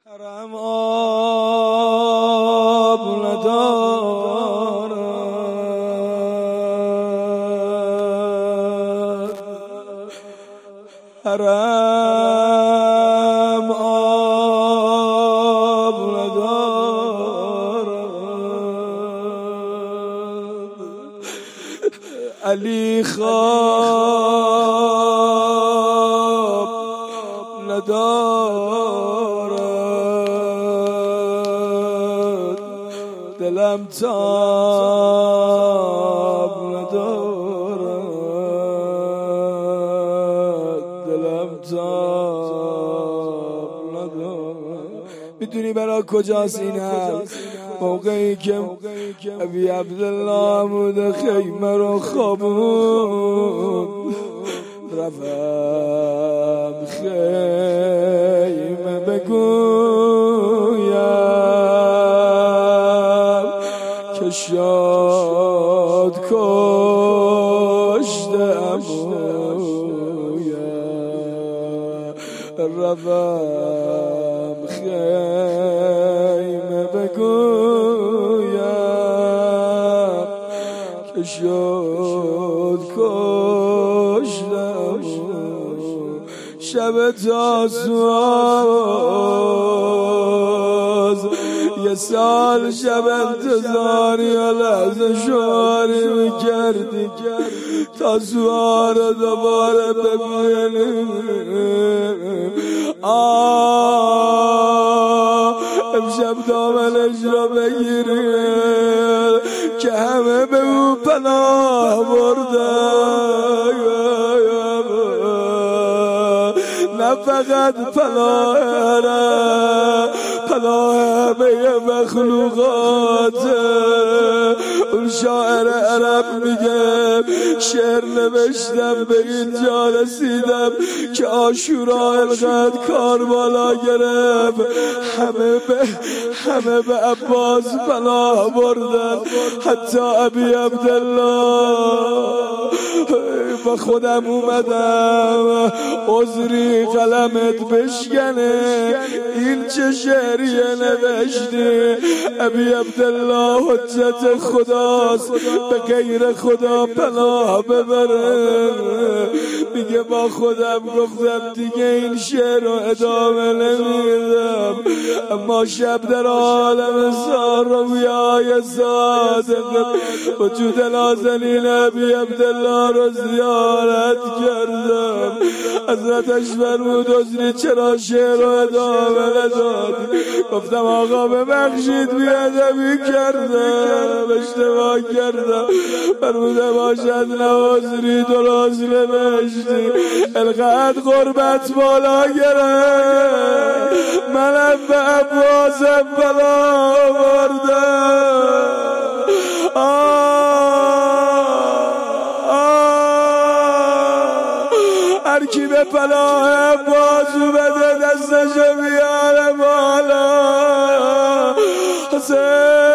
حرم آب ندارد، حرم آب ندارد. علی خواب ندارد، دلم تاب ندارد، دلم تاب ندارد. میدونی برای کجاست این هست؟ موقعی که ابی عبدالله عمود خیمه رو خوابون، رفتم خیمه بگویم که شاد کشته عمویم، رفتم خیمه بگویم که شد کشتم. شب تاسوعاز یه سال شب انتظاری یا لحظه شماری میکردی تاسوعا رو دوباره ببینی. امشب دامنش رو بگیری که همه به او پناه بردن، نه فقط پناه همه مخلوقات. اون شاعر عرب میگه شعر نوشتم به اینجا رسیدم که عاشورا انقدر کار بالا گرفت، همه به عباس پناه بردن، حتی ابی عبدالله. با خودم اومدم عذری قلمت بشکنه، این چه شعریه نوشتی؟ ابی عبدالله حجت خداست، به غیر خدا پناه ببره. میگه با خودم گفتم دیگه این شعر رو ادامه نمیدم، اما شب در عالم سارویای صادق وجود نازنین ابی عبدالله رو زیارت کردم. حضرتش فرمود عذری چرا شعر رو ادامه ندادی؟ گفتم آقا ببخشید بیادبی کردم، اشتباه کردم. فرموده باشد نه عذری درست نوشتی، انقدر غربت بالا گرفت منم به عباسم بلا آوردم. هر کی به پناه بازو بده دستشو بیاره بالا. حسین